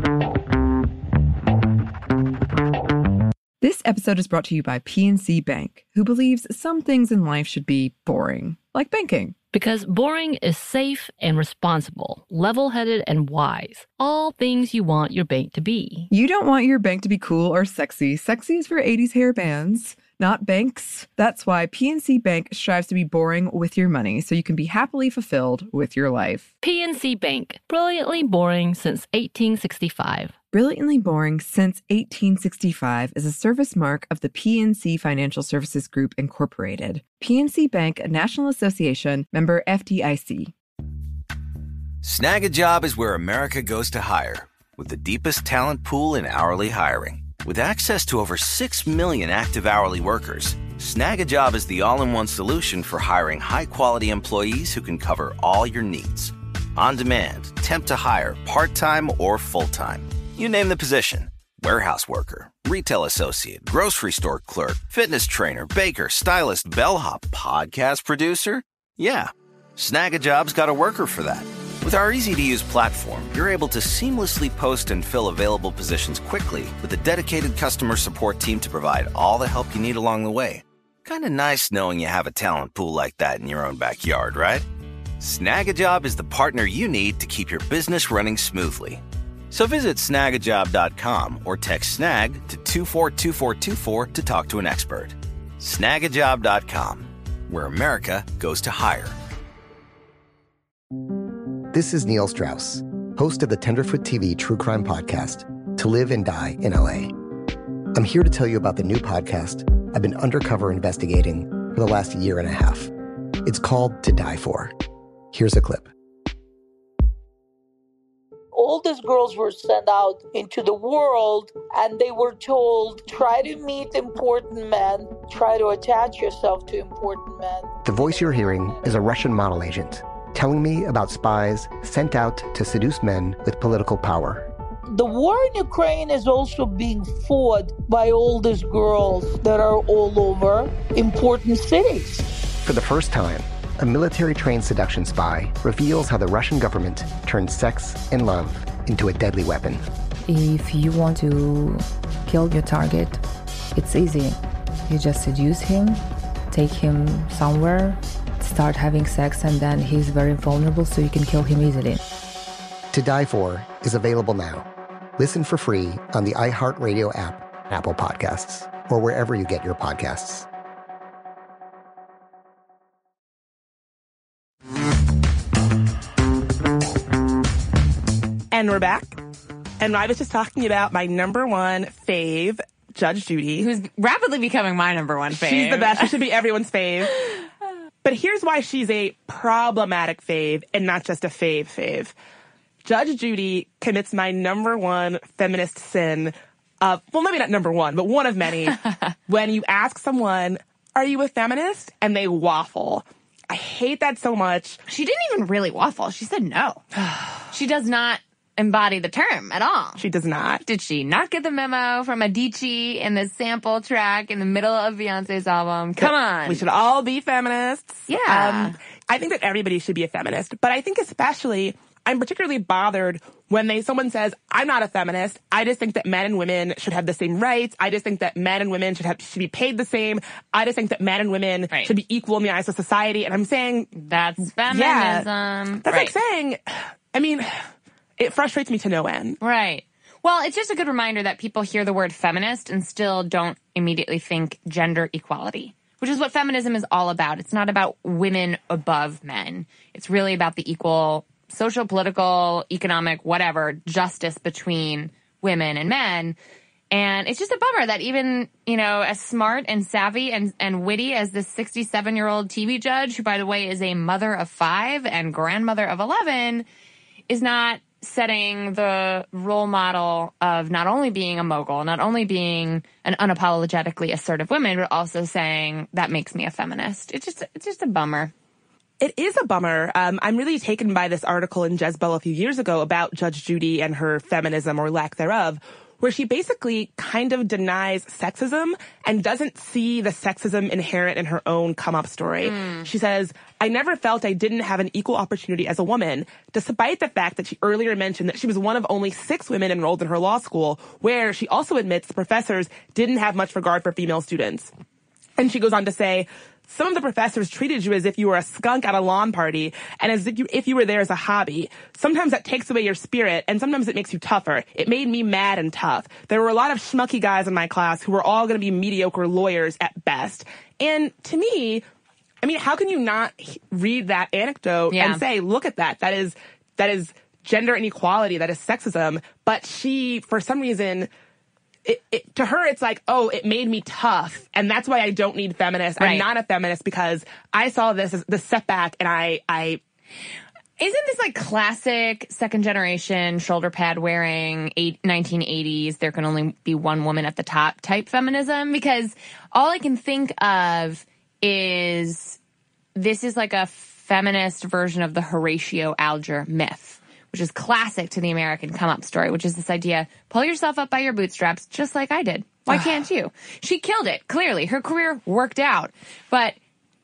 [SPEAKER 1] This episode is brought to you by P N C Bank, who believes some things in life should be boring, like banking.
[SPEAKER 2] Because boring is safe and responsible, level-headed and wise. All things you want your bank to be.
[SPEAKER 1] You don't want your bank to be cool or sexy. Sexy is for eighties hair bands, not banks. That's why P N C Bank strives to be boring with your money so you can be happily fulfilled with your life.
[SPEAKER 2] P N C Bank, brilliantly boring since eighteen sixty-five.
[SPEAKER 1] Brilliantly Boring since eighteen sixty-five is a service mark of the P N C Financial Services Group, Incorporated. P N C Bank, a National Association, member F D I C.
[SPEAKER 10] Snag a Job is where America goes to hire, with the deepest talent pool in hourly hiring. With access to over six million active hourly workers, Snag a Job is the all-in-one solution for hiring high-quality employees who can cover all your needs. On demand, temp to hire, part-time or full-time. You name the position. Warehouse worker, retail associate, grocery store clerk, fitness trainer, baker, stylist, bellhop, podcast producer. Yeah, Snag a Job's got a worker for that. With our easy-to-use platform, you're able to seamlessly post and fill available positions quickly with a dedicated customer support team to provide all the help you need along the way. Kind of nice knowing you have a talent pool like that in your own backyard, right? Snag a Job is the partner you need to keep your business running smoothly. So visit snag a job dot com or text snag to two four two four two four to talk to an expert. snag a job dot com, where America goes to hire.
[SPEAKER 11] This is Neil Strauss, host of the Tenderfoot T V true crime podcast, To Live and Die in L A. I'm here to tell you about the new podcast I've been undercover investigating for the last year and a half. It's called To Die For. Here's a clip.
[SPEAKER 12] All these girls were sent out into the world and they were told, try to meet important men, try to attach yourself to important men.
[SPEAKER 11] The voice you're hearing is a Russian model agent telling me about spies sent out to seduce men with political power.
[SPEAKER 12] The war in Ukraine is also being fought by all these girls that are all over important cities.
[SPEAKER 11] For the first time, a military-trained seduction spy reveals how the Russian government turned sex and love into a deadly weapon.
[SPEAKER 13] If you want to kill your target, it's easy. You just seduce him, take him somewhere, start having sex, and then he's very vulnerable, so you can kill him easily.
[SPEAKER 11] To Die For is available now. Listen for free on the iHeartRadio app, Apple Podcasts, or wherever you get your podcasts.
[SPEAKER 9] And we're back. And I was just talking about my number one fave, Judge Judy.
[SPEAKER 8] Who's rapidly becoming my number one fave.
[SPEAKER 9] She's the best. She should be everyone's fave. But here's why she's a problematic fave and not just a fave fave. Judge Judy commits my number one feminist sin of, well, maybe not number one, but one of many, when you ask someone, are you a feminist? And they waffle. I hate that so much.
[SPEAKER 8] She didn't even really waffle. She said no. She does not embody the term at all.
[SPEAKER 9] She does not.
[SPEAKER 8] Did she not get the memo from Adichie in the sample track in the middle of Beyonce's album? Come on.
[SPEAKER 9] We should all be feminists.
[SPEAKER 8] Yeah.
[SPEAKER 9] Um, I think that everybody should be a feminist, but I think especially I'm particularly bothered when they someone says, I'm not a feminist. I just think that men and women should have the same rights. I just think that men and women should have should be paid the same. I just think that men and women right. should be equal in the eyes of society. And I'm saying
[SPEAKER 8] that's feminism.
[SPEAKER 9] Yeah, that's
[SPEAKER 8] right.
[SPEAKER 9] like saying, I mean, it frustrates me to no end.
[SPEAKER 8] Right. Well, it's just a good reminder that people hear the word feminist and still don't immediately think gender equality, which is what feminism is all about. It's not about women above men. It's really about the equal social, political, economic, whatever, justice between women and men. And it's just a bummer that even, you know, as smart and savvy and, and witty as this sixty-seven-year-old T V judge, who, by the way, is a mother of five and grandmother of eleven, is not setting the role model of not only being a mogul, not only being an unapologetically assertive woman, but also saying that makes me a feminist. It's just, it's just a bummer.
[SPEAKER 9] It is a bummer. Um, I'm really taken by this article in Jezebel a few years ago about Judge Judy and her feminism or lack thereof, where she basically kind of denies sexism and doesn't see the sexism inherent in her own come-up story. Mm. She says, I never felt I didn't have an equal opportunity as a woman, despite the fact that she earlier mentioned that she was one of only six women enrolled in her law school, where she also admits the professors didn't have much regard for female students. And she goes on to say, some of the professors treated you as if you were a skunk at a lawn party and as if you, if you were there as a hobby. Sometimes that takes away your spirit, and sometimes it makes you tougher. It made me mad and tough. There were a lot of schmucky guys in my class who were all going to be mediocre lawyers at best. And to me, I mean, how can you not read that anecdote yeah. and say, look at that. That is, that is gender inequality that is sexism, but she, for some reason, it, it, to her, it's like, oh, it made me tough, and that's why I don't need feminists.
[SPEAKER 8] Right.
[SPEAKER 9] I'm not a feminist because I saw this as the setback, and I, I.
[SPEAKER 8] Isn't this like classic second generation shoulder pad wearing eight, nineteen eighties, there can only be one woman at the top type feminism? Because all I can think of is this is like a feminist version of the Horatio Alger myth, which is classic to the American come-up story, which is this idea, pull yourself up by your bootstraps just like I did. Why can't you? She killed it, clearly. Her career worked out. But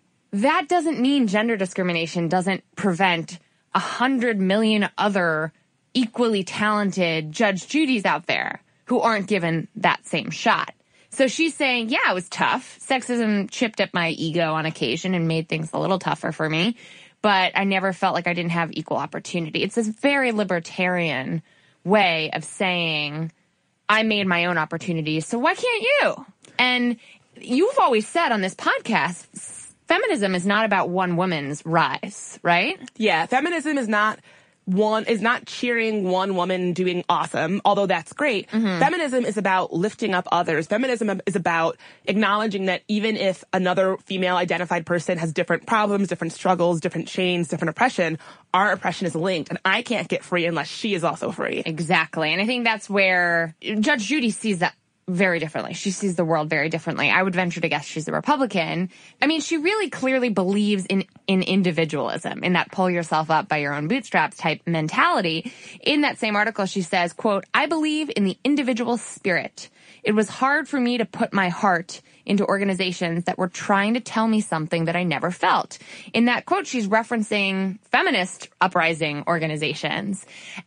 [SPEAKER 8] that doesn't mean gender discrimination doesn't prevent a hundred million other equally talented Judge Judys out there who aren't given that same shot. So she's saying, yeah, it was tough. Sexism chipped at my ego on occasion and made things a little tougher for me. But I never felt like I didn't have equal opportunity. It's this very libertarian way of saying, I made my own opportunities, so why can't you? And you've always said on this podcast, feminism is not about one woman's rise, right?
[SPEAKER 9] Yeah, feminism is not one is not cheering one woman doing awesome, although that's great. Mm-hmm. Feminism is about lifting up others. Feminism is about acknowledging that even if another female-identified person has different problems, different struggles, different chains, different oppression, our oppression is linked, and I can't get free unless she is also free.
[SPEAKER 8] Exactly, and I think that's where Judge Judy sees that very differently. She sees the world very differently. I would venture to guess she's a Republican. I mean, she really clearly believes in, in individualism, in that pull yourself up by your own bootstraps type mentality. In that same article, she says, quote, I believe in the individual spirit. It was hard for me to put my heart into organizations that were trying to tell me something that I never felt. In that quote, she's referencing feminist uprising organizations.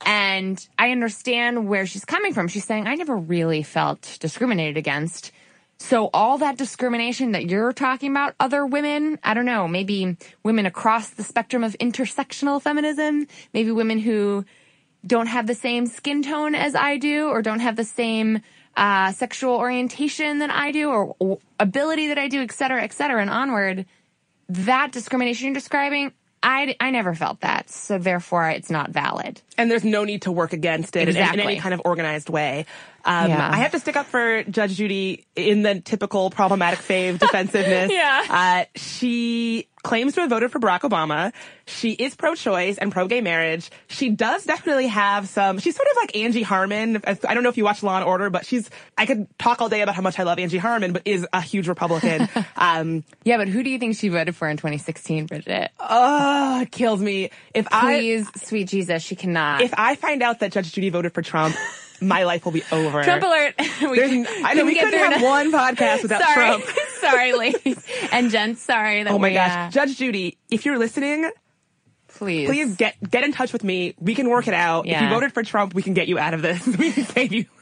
[SPEAKER 8] And I understand where she's coming from. She's saying, I never really felt discriminated against. So all that discrimination that you're talking about, other women, I don't know, maybe women across the spectrum of intersectional feminism, maybe women who don't have the same skin tone as I do or don't have the same Uh, sexual orientation than I do or, or ability that I do, et cetera, et cetera, and onward, that discrimination you're describing, I, I never felt that. So therefore, it's not valid.
[SPEAKER 9] And there's no need to work against it
[SPEAKER 8] exactly.
[SPEAKER 9] in, in any kind of organized way. Um,
[SPEAKER 8] yeah.
[SPEAKER 9] I have to stick up for Judge Judy in the typical problematic fave defensiveness.
[SPEAKER 8] yeah.
[SPEAKER 9] Uh, she claims to have voted for Barack Obama. She is pro-choice and pro-gay marriage. She does definitely have some, she's sort of like Angie Harmon. I don't know if you watch Law and Order, but she's, I could talk all day about how much I love Angie Harmon, but is a huge Republican. um,
[SPEAKER 8] yeah, but who do you think she voted for in twenty sixteen, Bridget?
[SPEAKER 9] Oh, it kills me. If
[SPEAKER 8] Please,
[SPEAKER 9] I,
[SPEAKER 8] sweet Jesus, she cannot.
[SPEAKER 9] If I find out that Judge Judy voted for Trump, my life will be over.
[SPEAKER 8] Trump alert. we,
[SPEAKER 9] I know we couldn't have
[SPEAKER 8] enough.
[SPEAKER 9] one podcast without
[SPEAKER 8] sorry.
[SPEAKER 9] Trump.
[SPEAKER 8] sorry, ladies and gents. Sorry. That
[SPEAKER 9] oh my
[SPEAKER 8] we,
[SPEAKER 9] gosh.
[SPEAKER 8] Uh,
[SPEAKER 9] Judge Judy, if you're listening,
[SPEAKER 8] please,
[SPEAKER 9] please get get in touch with me. We can work it out.
[SPEAKER 8] Yeah.
[SPEAKER 9] If you voted for Trump, we can get you out of this. We can save you.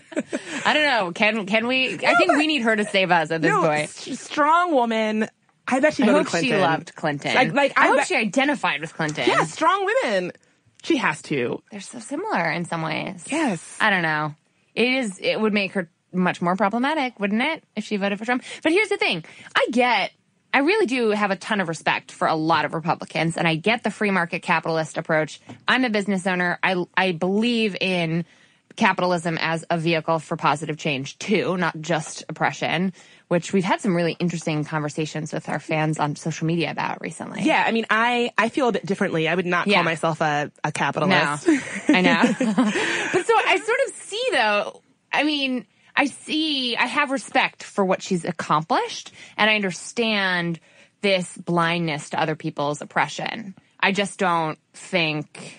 [SPEAKER 8] I don't know. Can can we? No, I think we need her to save us at this
[SPEAKER 9] no,
[SPEAKER 8] point.
[SPEAKER 9] S- strong woman. I bet she
[SPEAKER 8] I
[SPEAKER 9] voted
[SPEAKER 8] hope
[SPEAKER 9] Clinton.
[SPEAKER 8] she loved Clinton.
[SPEAKER 9] Like, like
[SPEAKER 8] I,
[SPEAKER 9] I
[SPEAKER 8] hope
[SPEAKER 9] bet-
[SPEAKER 8] she identified with Clinton.
[SPEAKER 9] Yeah, strong women. She has to.
[SPEAKER 8] They're so similar in some ways.
[SPEAKER 9] Yes.
[SPEAKER 8] I don't know. It is. It would make her much more problematic, wouldn't it, if she voted for Trump? But here's the thing. I get, I really do have a ton of respect for a lot of Republicans, and I get the free market capitalist approach. I'm a business owner. I, I believe in capitalism as a vehicle for positive change, too, not just oppression, which we've had some really interesting conversations with our fans on social media about recently.
[SPEAKER 9] Yeah, I mean, I, I feel a bit differently. I would not
[SPEAKER 8] Yeah.
[SPEAKER 9] call myself a, a capitalist.
[SPEAKER 8] No, I know. But so I sort of see, though, I mean, I see, I have respect for what she's accomplished, and I understand this blindness to other people's oppression. I just don't think,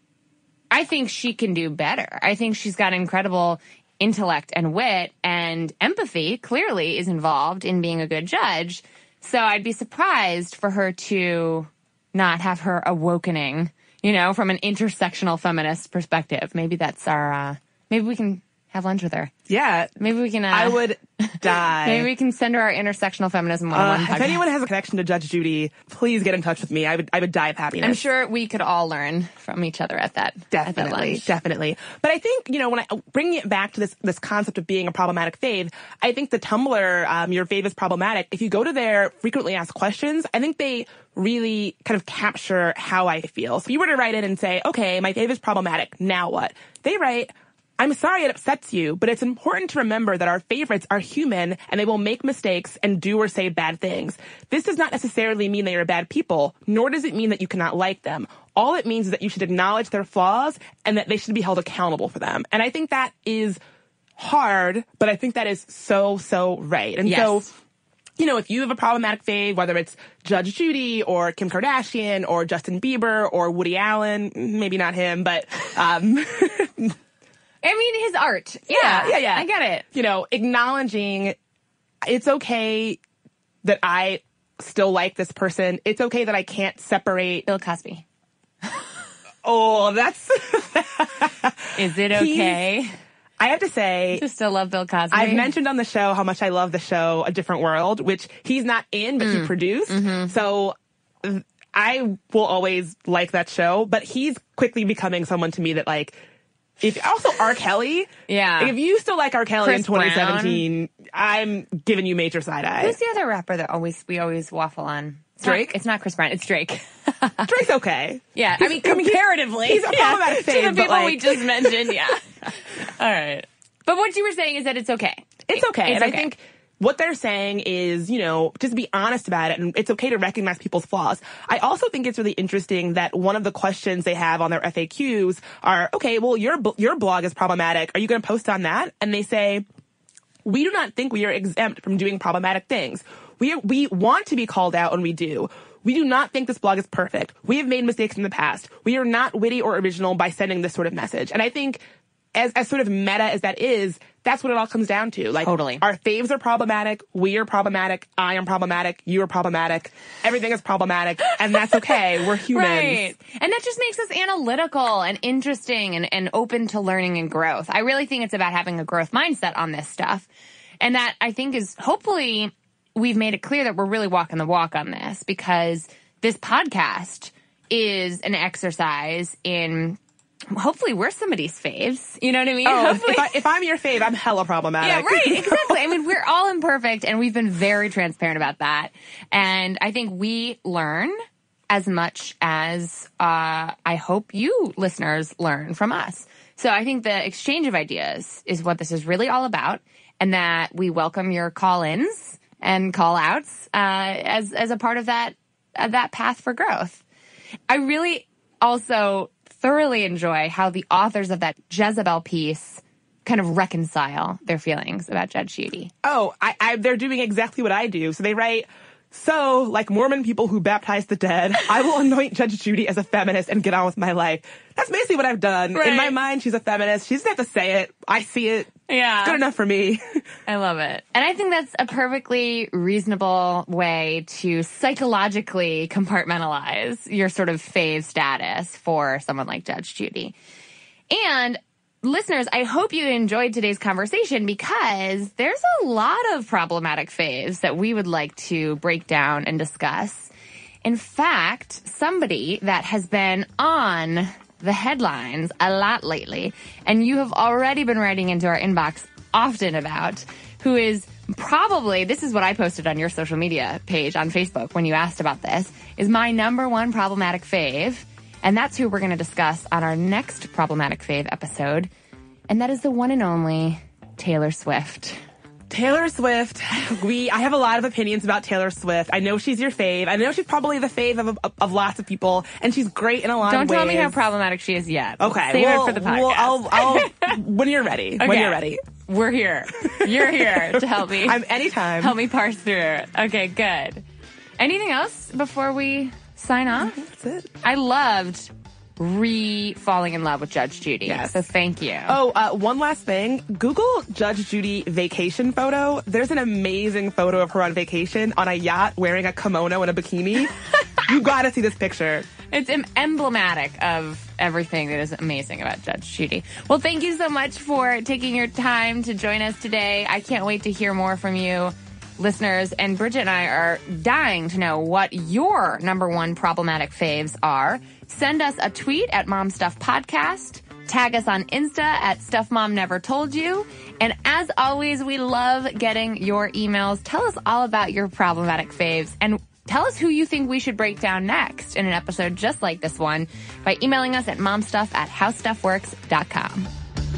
[SPEAKER 8] I think she can do better. I think she's got incredible intellect and wit, and empathy clearly is involved in being a good judge. So I'd be surprised for her to not have her awakening, you know, from an intersectional feminist perspective. Maybe that's our, uh, maybe we can have lunch with her.
[SPEAKER 9] Yeah.
[SPEAKER 8] Maybe we can... Uh,
[SPEAKER 9] I would die.
[SPEAKER 8] Maybe we can send her our intersectional feminism one oh one
[SPEAKER 9] uh,
[SPEAKER 8] podcast.
[SPEAKER 9] If anyone has a connection to Judge Judy, please get in touch with me. I would I would die of happiness.
[SPEAKER 8] I'm sure we could all learn from each other at that
[SPEAKER 9] Definitely,
[SPEAKER 8] at that lunch.
[SPEAKER 9] definitely. But I think, you know, when I bring it back to this this concept of being a problematic fave, I think the Tumblr, um, your fave is problematic, if you go to their frequently asked questions, I think they really kind of capture how I feel. So if you were to write in and say, okay, my fave is problematic, now what? They write, I'm sorry it upsets you, but it's important to remember that our favorites are human and they will make mistakes and do or say bad things. This does not necessarily mean they are bad people, nor does it mean that you cannot like them. All it means is that you should acknowledge their flaws and that they should be held accountable for them. And I think that is hard, but I think that is so, so right. And
[SPEAKER 8] yes.
[SPEAKER 9] so, you know, if you have a problematic fave, whether it's Judge Judy or Kim Kardashian or Justin Bieber or Woody Allen, maybe not him, but, um,
[SPEAKER 8] I mean, his art. Yeah,
[SPEAKER 9] yeah, yeah, yeah.
[SPEAKER 8] I get it.
[SPEAKER 9] You know, acknowledging it's okay that I still like this person. It's okay that I can't separate.
[SPEAKER 8] Bill Cosby.
[SPEAKER 9] Oh, that's...
[SPEAKER 8] Is it okay?
[SPEAKER 9] He's, I have to say...
[SPEAKER 8] To still love Bill Cosby?
[SPEAKER 9] I've mentioned on the show how much I love the show A Different World, which he's not in, but mm. he produced.
[SPEAKER 8] Mm-hmm.
[SPEAKER 9] So I will always like that show, but he's quickly becoming someone to me that, like... If also R. Kelly,
[SPEAKER 8] yeah.
[SPEAKER 9] If you still like R. Kelly
[SPEAKER 8] Chris
[SPEAKER 9] in twenty seventeen,
[SPEAKER 8] Brown.
[SPEAKER 9] I'm giving you major side eye.
[SPEAKER 8] Who's the other rapper that always we always waffle on? It's
[SPEAKER 9] Drake?
[SPEAKER 8] Not, it's not Chris Brown. It's Drake.
[SPEAKER 9] Drake's okay.
[SPEAKER 8] Yeah,
[SPEAKER 9] he's,
[SPEAKER 8] I mean comparatively,
[SPEAKER 9] he's, he's a problematic
[SPEAKER 8] yeah,
[SPEAKER 9] fave,
[SPEAKER 8] to the people
[SPEAKER 9] like,
[SPEAKER 8] we just mentioned. Yeah. All right. But what you were saying is that it's okay.
[SPEAKER 9] It's okay,
[SPEAKER 8] it's
[SPEAKER 9] and
[SPEAKER 8] okay.
[SPEAKER 9] I think. What they're saying is, you know, just be honest about it, and it's okay to recognize people's flaws. I also think it's really interesting that one of the questions they have on their F A Qs are, okay, well, your your blog is problematic. Are you going to post on that? And they say, we do not think we are exempt from doing problematic things. We we want to be called out when we do. We do not think this blog is perfect. We have made mistakes in the past. We are not witty or original by sending this sort of message. And I think as as sort of meta as that is, that's what it all comes down to. Like,
[SPEAKER 8] totally.
[SPEAKER 9] Our faves are problematic. We are problematic. I am problematic. You are problematic. Everything is problematic. And that's okay. We're humans.
[SPEAKER 8] Right. And that just makes us analytical and interesting and, and open to learning and growth. I really think it's about having a growth mindset on this stuff. And that, I think, is hopefully we've made it clear that we're really walking the walk on this, because this podcast is an exercise in... Hopefully we're somebody's faves. You know what I mean?
[SPEAKER 9] Oh,
[SPEAKER 8] Hopefully.
[SPEAKER 9] if, I, if I'm your fave, I'm hella problematic.
[SPEAKER 8] Yeah, right. Exactly. I mean, we're all imperfect, and we've been very transparent about that. And I think we learn as much as uh, I hope you listeners learn from us. So I think the exchange of ideas is what this is really all about, and that we welcome your call-ins and call-outs uh, as as a part of that uh, that path for growth. I really also thoroughly enjoy how the authors of that Jezebel piece kind of reconcile their feelings about Judge Judy.
[SPEAKER 9] Oh, I, I, they're doing exactly what I do. So they write, so, like Mormon people who baptize the dead, I will anoint Judge Judy as a feminist and get on with my life. That's basically what I've done.
[SPEAKER 8] Right.
[SPEAKER 9] In my mind, she's a feminist. She doesn't have to say it. I see it.
[SPEAKER 8] Yeah.
[SPEAKER 9] It's good enough for me.
[SPEAKER 8] I love it. And I think that's a perfectly reasonable way to psychologically compartmentalize your sort of fave status for someone like Judge Judy. And listeners, I hope you enjoyed today's conversation, because there's a lot of problematic faves that we would like to break down and discuss. In fact, somebody that has been on the headlines a lot lately, and you have already been writing into our inbox often about, who is probably, this is what I posted on your social media page on Facebook when you asked about this, is my number one problematic fave. And that's who we're going to discuss on our next Problematic Fave episode. And that is the one and only Taylor Swift.
[SPEAKER 9] Taylor Swift. We, I have a lot of opinions about Taylor Swift. I know she's your fave. I know she's probably the fave of, of, of lots of people, and she's great in a lot
[SPEAKER 8] Don't
[SPEAKER 9] of ways.
[SPEAKER 8] Don't tell me how problematic she is yet.
[SPEAKER 9] Okay.
[SPEAKER 8] Save
[SPEAKER 9] well,
[SPEAKER 8] it for the podcast.
[SPEAKER 9] Well, I'll, I'll, when you're ready.
[SPEAKER 8] Okay.
[SPEAKER 9] When you're ready.
[SPEAKER 8] We're here. You're here to help me.
[SPEAKER 9] I'm anytime.
[SPEAKER 8] Help me parse through it. Okay, good. Anything else before we sign off?
[SPEAKER 9] That's it.
[SPEAKER 8] I loved re-falling in love with Judge Judy.
[SPEAKER 9] Yes.
[SPEAKER 8] So thank you.
[SPEAKER 9] Oh, uh, one last thing. Google Judge Judy vacation photo. There's an amazing photo of her on vacation on a yacht wearing a kimono and a bikini. You gotta see this picture.
[SPEAKER 8] It's em- emblematic of everything that is amazing about Judge Judy. Well, thank you so much for taking your time to join us today. I can't wait to hear more from you, listeners. And Bridget and I are dying to know what your number one problematic faves are. Send us a tweet at Mom Stuff Podcast. Tag us on Insta at Stuff Mom Never Told You. And as always, we love getting your emails. Tell us all about your problematic faves and tell us who you think we should break down next in an episode just like this one by emailing us at momstuff at howstuffworks dot com.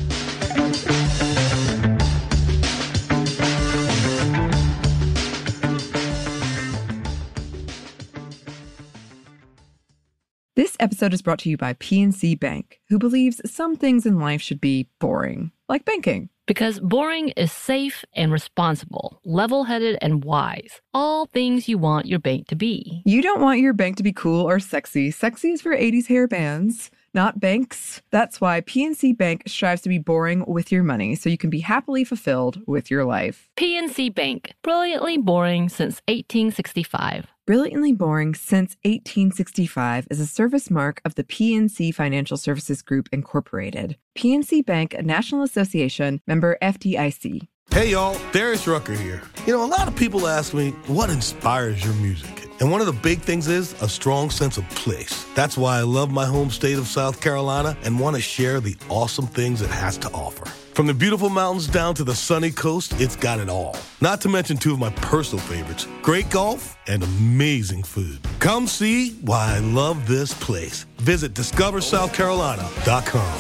[SPEAKER 1] This episode is brought to you by P N C Bank, who believes some things in life should be boring, like banking.
[SPEAKER 2] Because boring is safe and responsible, level-headed and wise. All things you want your bank to be.
[SPEAKER 1] You don't want your bank to be cool or sexy. Sexy is for eighties hair bands, not banks. That's why P N C Bank strives to be boring with your money so you can be happily fulfilled with your life.
[SPEAKER 2] P N C Bank, brilliantly boring since eighteen sixty-five.
[SPEAKER 1] Brilliantly Boring Since eighteen sixty-five is a service mark of the P N C Financial Services Group, Incorporated. P N C Bank, a National Association, member F D I C.
[SPEAKER 14] Hey, y'all, Darius Rucker here. You know, a lot of people ask me, what inspires your music? And one of the big things is a strong sense of place. That's why I love my home state of South Carolina and want to share the awesome things it has to offer. From the beautiful mountains down to the sunny coast, it's got it all. Not to mention two of my personal favorites, great golf and amazing food. Come see why I love this place. Visit discover south carolina dot com.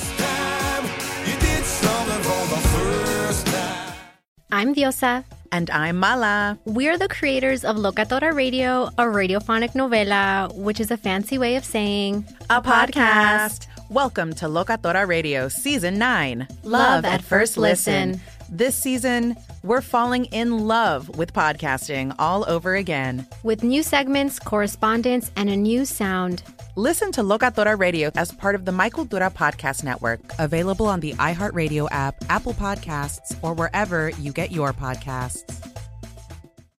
[SPEAKER 6] I'm Diosa.
[SPEAKER 7] And I'm Mala.
[SPEAKER 6] We're the creators of Locatora Radio, a radiophonic novela, which is a fancy way of saying
[SPEAKER 7] a podcast. Welcome to Locatora Radio Season nine.
[SPEAKER 6] Love at First Listen.
[SPEAKER 7] This season, we're falling in love with podcasting all over again.
[SPEAKER 6] With new segments, correspondence, and a new sound.
[SPEAKER 7] Listen to Locatora Radio as part of the Michael Dura Podcast Network, available on the iHeartRadio app, Apple Podcasts, or wherever you get your podcasts.